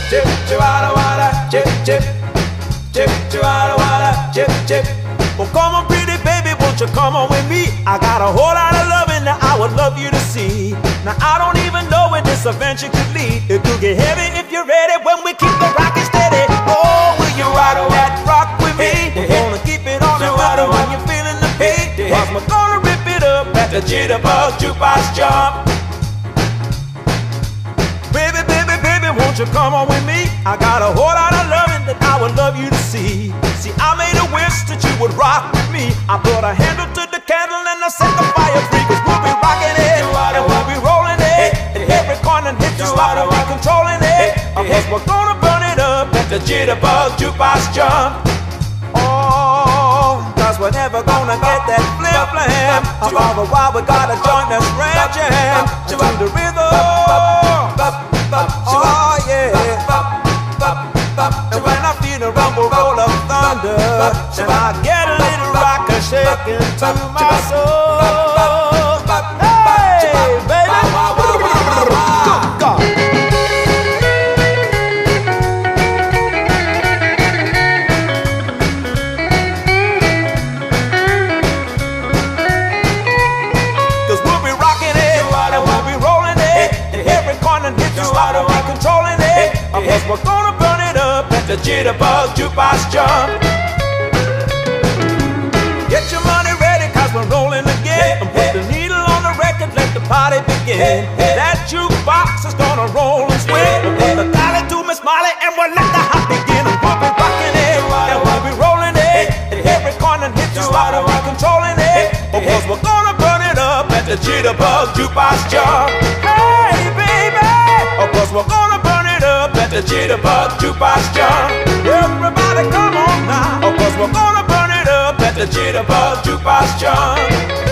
chip, chip, wada, wada, chip, chip, chip, chip, wada, wada, chip, chip. Well, come on, pretty baby, won't you come on with me? I got a whole lot of loving that I would love you to see. Now I don't even know where this adventure could lead. It could get heavy if you're ready when we keep the rockin' steady. Oh, will you ride that rock with me? We're gonna keep it on the rhythm when you're feeling the beat. Cause we're gonna rip it up at the Jitterbug Jukebox Jump. Baby, baby, baby, won't you come on with me? I got a whole lot of loving that I would love you to see. See, I made a wish that you would rock with me. I put a handle to the candle and I set the fire free. Cause we'll be rocking it, and we'll be rolling it. And every corner hit you slide, we'll be controlling it. Cause we're gonna burn it up at the Jitterbug Jukebox Jump. Oh, cause we're never gonna get that flim-flam. All the while we gotta join this ram jam to the rhythm. Oh yeah. And when I feel the rumble roll of thunder, and I get a little rocker shaking to my soul. Hey, baby. Good God. Cause we'll be rocking it, and we'll be rolling it. And every corner hit you out, and we're controlling it. Cause we're gonna burn it up at the Jitterbug Jukebox Jump. Get your money ready, cause we're rolling again. And put the needle on the record, let the party begin. That jukebox is gonna roll and swing. We'll put the dollar to Miss Molly, and we'll let the hop begin. And we'll be rocking it, and we'll be rolling it. And every corner hit you out, and we're controlling it. Cause we're gonna burn it up at the Jitterbug Jukebox Jump. Hey, baby! Cause we're gonna burn it up at the Jitterbug Jukebox Jump. Everybody come on now. Cause we're gonna burn it up at the Jitterbug Jukebox Jump.